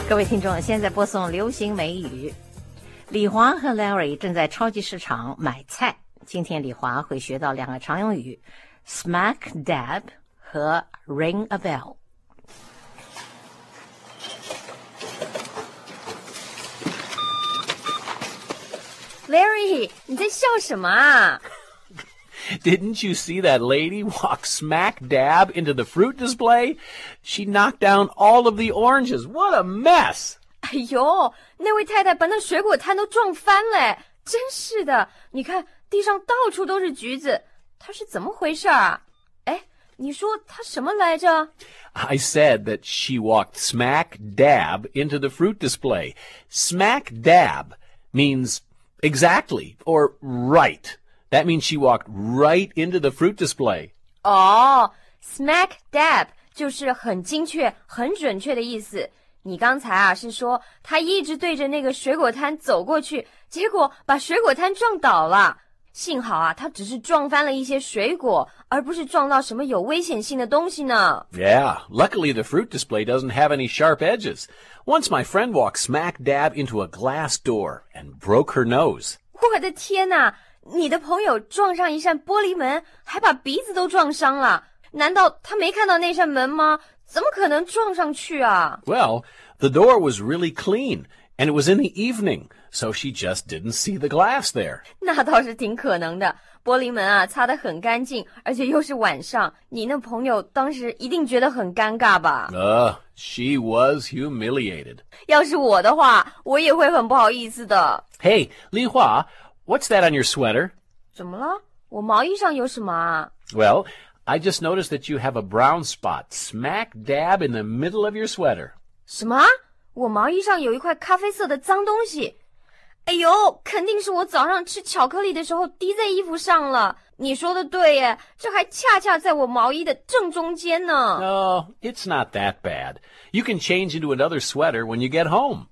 各位听众，现在播送流行美语。李华和 Larry 正在超级市场买菜。今天李华会学到两个常用语 smack dab 和 ring a bell。 Larry， 你在笑什么啊？ Didn't you see that lady walk smack dab into the fruit display? She knocked down all of the oranges. What a mess! 哎呦，那位太太把那水果摊都撞翻了，真是的！你看地上到处都是橘子，她是怎么回事啊？哎，你说她什么来着？ I said that she walked smack dab into the fruit display. Smack dab means exactly or right. That means she walked right into the fruit display. 哦 ，smack dab 就是很精确、很准确的意思。你刚才啊是说她一直对着那个水果摊走过去，结果把水果摊撞倒了。幸好啊，她只是撞翻了一些水果，而不是撞到什么有危险性的东西呢。 Yeah, luckily the fruit display doesn't have any sharp edges. Once my friend walked smack dab into a glass door and broke her nose. 我的天哪！你的朋友撞上一扇玻璃门，还把鼻子都撞伤了。难道他没看到那扇门吗？怎么可能撞上去啊？ Well, the door was really clean, and it was in the evening, so she just didn't see the glass there. 那倒是挺可能的。玻璃门啊，擦得很干净，而且又是晚上，你那朋友当时一定觉得很尴尬吧？ She was humiliated. 要是我的话，我也会很不好意思的。 Hey, Li Hua, what's that on your sweater? 怎么了？我毛衣上有什么啊？ Well, I just noticed that you have a brown spot smack dab in the middle of your sweater. 什么？我毛衣上有一块咖啡色的脏东西。哎呦，肯定是我早上吃巧克力的时候滴在衣服上了。你说的对耶，这还恰恰在我毛衣的正中间呢。 No, it's not that bad. You can change into another sweater when you get home.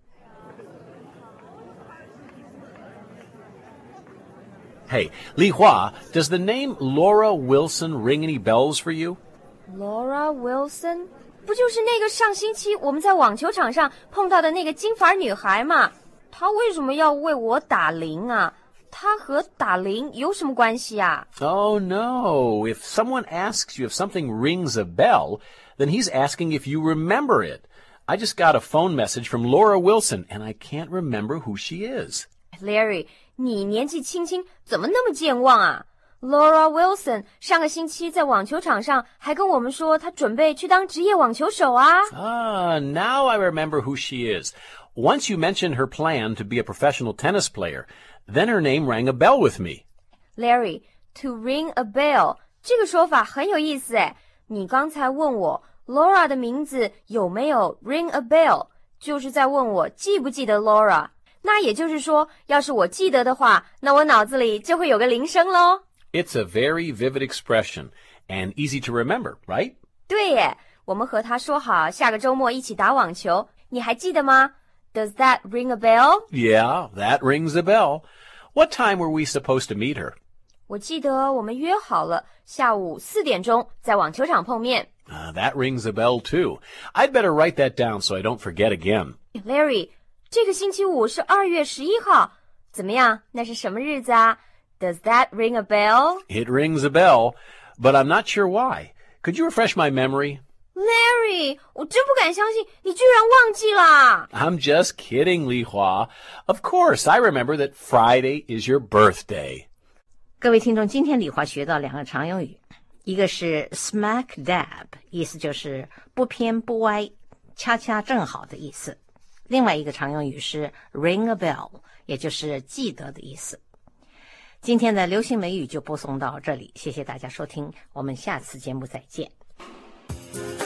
Hey, Li Hua, does the name Laura Wilson ring any bells for you? Laura Wilson 不就是那个上星期我们在网球场上碰到的那个金发女孩吗？她为什么要为我打铃啊？她和打铃有什么关系啊？ Oh, no. If someone asks you if something rings a bell, then he's asking if you remember it. I just got a phone message from Laura Wilson, and I can't remember who she is. Larry， 你年纪轻轻怎么那么健忘啊？ Laura Wilson 上个星期在网球场上还跟我们说她准备去当职业网球手啊。 Now I remember who she is. Once you mentioned her plan to be a professional tennis player, then her name rang a bell with me. Larry, to ring a bell 这个说法很有意思诶。你刚才问我 Laura 的名字有没有 ring a bell， 就是在问我记不记得 Laura。那也就是说，要是我记得的话，那我脑子里就会有个铃声咯。 It's a very vivid expression and easy to remember, right? 对耶，我们和他说好下个周末一起打网球，你还记得吗？ Does that ring a bell? Yeah, that rings a bell. What time were we supposed to meet her? 我记得我们约好了下午4点钟在网球场碰面。 That rings a bell too. I'd better write that down so I don't forget again. Larry, 这个星期五是2月11号，怎么样？那是什么日子啊？ Does that ring a bell? It rings a bell, but I'm not sure why. Could you refresh my memory? Larry, 我真不敢相信你居然忘记啦。 I'm just kidding, Li Hua. Of course, I remember that Friday is your birthday. 各位听众，今天李华学到两个常用语，一个是 smack dab， 意思就是不偏不歪，恰恰正好的意思。另外一个常用语是 ring a bell， 也就是记得的意思。今天的流行美语就播送到这里，谢谢大家收听，我们下次节目再见。